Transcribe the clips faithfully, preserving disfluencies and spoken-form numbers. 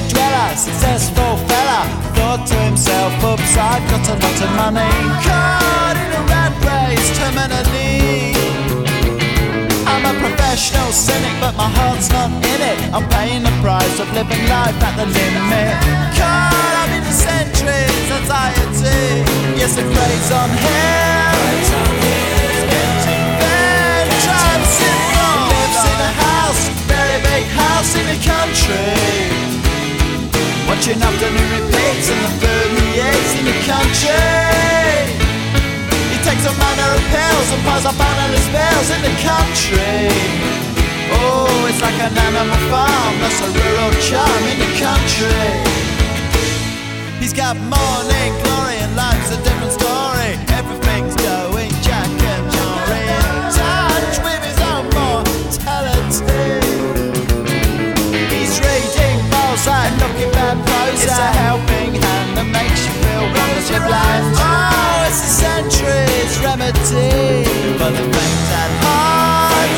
dweller, successful fella, thought to himself, oops, I've got a lot of money. Caught in a rat race, terminally. I'm a professional cynic, but my heart's not in it. I'm paying the price of living life at the limit. Caught up in the centuries, anxiety. Yes, it preys on him. Empty bed, tribe syndrome. Lives in a house, very big house in the country. Watching afternoon repeats and the food he eats in the country. He takes a manner of pills and piles up analyst bills in the country. Oh, it's like an animal farm, that's a rural charm in the country. He's got morning glory and life's a different story. Everything's going Jack and Jory, in touch with his own mortality. He's reading Balzac, looking bad prose. It's a helping hand that makes you feel wonderfully blind. Oh, it's a century's remedy for the faint at heart.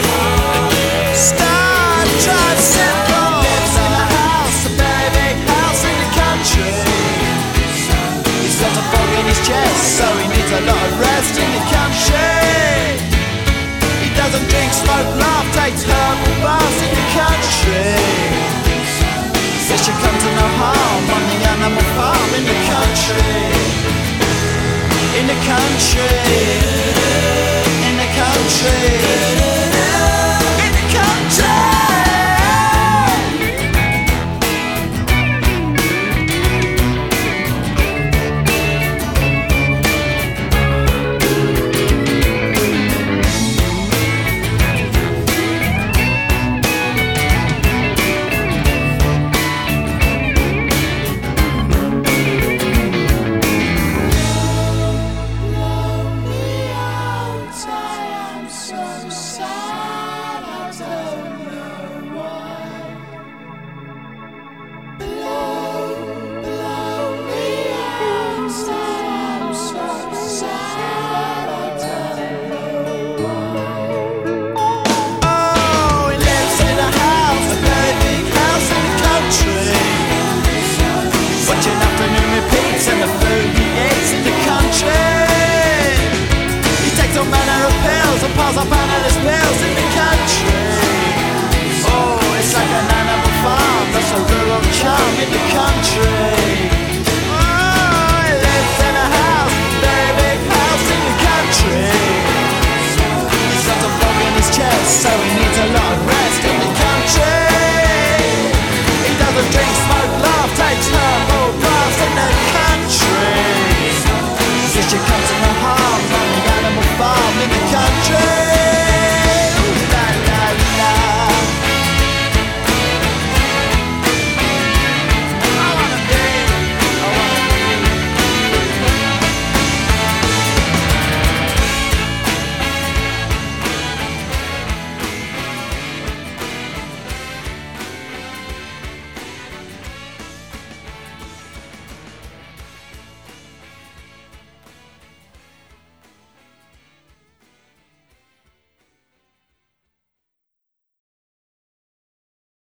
Star Drive syndrome. Lives in a house, a very big house in the country. He's got a fog in his chest, so he needs a lot of rest in the country. He doesn't drink, smoke, laugh, takes herbal baths in the country. Says you come to no harm on the animal farm in the country. In the country. In the country.